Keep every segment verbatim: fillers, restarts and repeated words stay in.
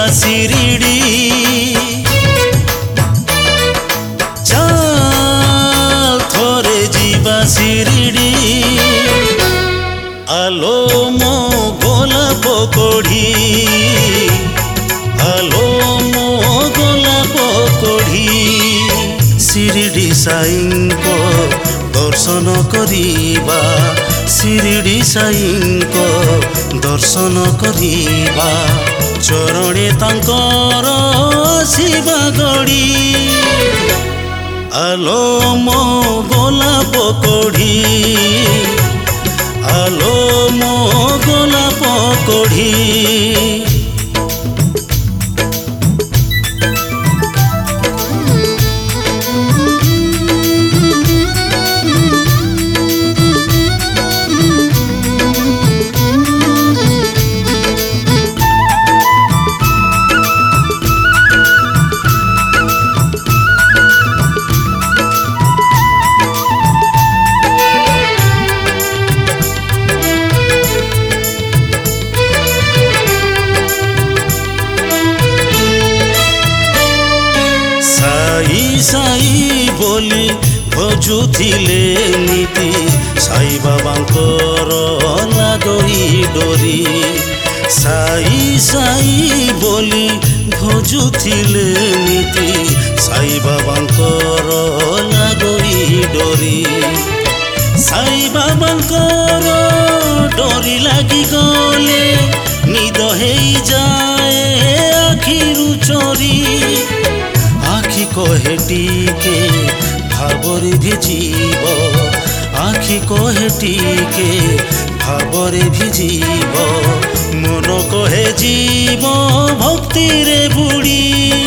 ଶିରିଡ଼ି ଚାଲ ଥରେ ଯିବା ଶିରିଡ଼ି ଆଲୋ ମୋ ଗୋଲାପ କୋଢ଼ି ଆଲୋ ମୋ ଗୋଲାପ କୋଢ଼ି ଶିରିଡ଼ି ସାଇଙ୍କ ଦର୍ଶନ କରିବା ଶିରିଡ଼ି ସାଇଙ୍କ ଦର୍ଶନ କରିବା ଚରଣେ ତାଙ୍କର ଆସିବା ଗଡ଼ି ଆଲୋ ମୋ ଗୋଲାପ କୋଢ଼ି ଆଲୋ ମୋ ଗୋଲାପ କୋଢ଼ି ସାଇ ବୋଲି ଖୋଜୁଥିଲେ ନୀତି ସାଇ ବାବାଙ୍କର ଲାଗଇ ଡୋରି ସାଇ ସାଇ ବୋଲି ଖୋଜୁଥିଲେ ନୀତି ସାଇ ବାବାଙ୍କର ଲାଗଇ ଡୋରି ସାଇ ବାବାଙ୍କର ଡୋରି ଲାଗିଗଲେ ନିଦ ହେଇଯାଏ ଆଖିରୁ ଚୋରି आखि कहे टीके भावरे भिजीब आखि कहे टीके भावरे भिजीब मन कहे जीव भक्ति रे बुड़ी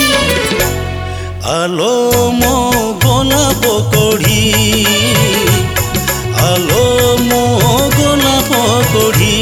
आलो मो गोलाप कोढ़ी आलो मो गोलाप कोढ़ी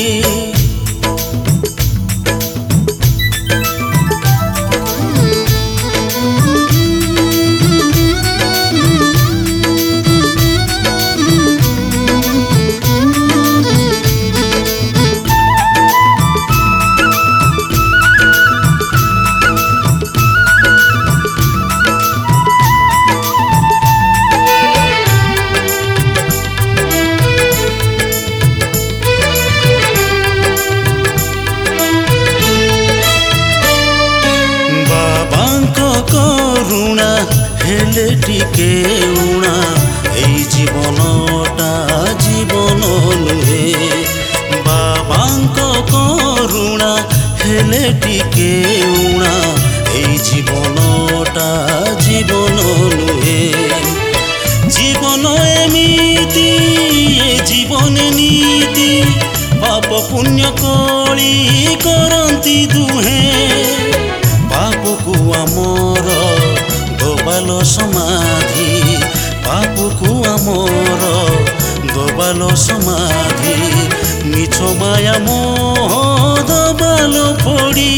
करुणा हेले टिके उणा एई जीवनटा जीवन नुहे बाबांको करुणा हेले टिके उणा एई जीवनटा जीवन नुहे जीवन एमिति ए जीवन नीति पाप पुण्य कली करंती दुहे पाप को आमर दोबाल समाधि पाप को आमर दोबाल समाधि मिछ माया मोह दोबाल फोड़ी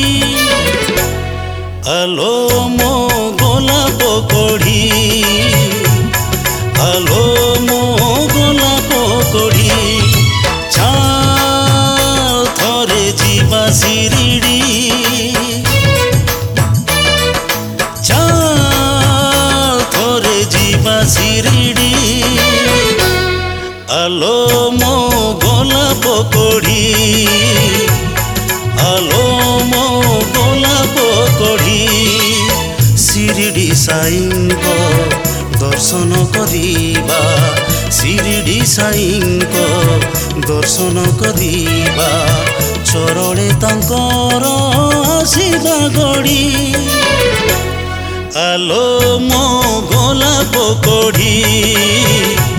आलो मो गोलाप कोढ़ी आलो मो गोलाप कोढ़ी चाल थरे जीवा शिरिडी शिरिडी आलो मो गोलाप कोढ़ी आलो मो गोलाप कोढ़ी शिरिडी साईंक दर्शन करिबा शिरिडी साईंक दर्शन करिबा चरणे तांकर आसीबा गड़ी आलो मो गोलाप कोढ़ी।